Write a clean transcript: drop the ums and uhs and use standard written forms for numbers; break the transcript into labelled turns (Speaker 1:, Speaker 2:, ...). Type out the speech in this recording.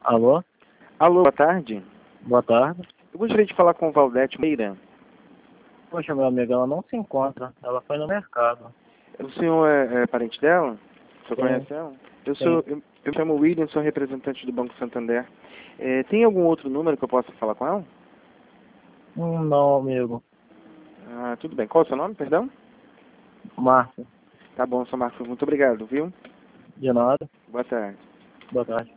Speaker 1: Alô?
Speaker 2: Alô, boa tarde.
Speaker 1: Boa tarde.
Speaker 2: Eu gostaria de falar com Valdete Meira.
Speaker 1: Poxa, meu amigo, ela não se encontra. Ela foi no mercado.
Speaker 2: O senhor é parente dela? O senhor
Speaker 1: Sim,
Speaker 2: conhece ela?
Speaker 1: sim.
Speaker 2: Eu me chamo William, sou representante do Banco Santander. Tem algum outro número que eu possa falar com ela?
Speaker 1: Não, amigo.
Speaker 2: Ah, tudo bem. Qual é o seu nome, perdão?
Speaker 1: Márcio.
Speaker 2: Tá bom, seu Marcos. Muito obrigado, viu?
Speaker 1: De nada.
Speaker 2: Boa tarde.
Speaker 1: Boa tarde.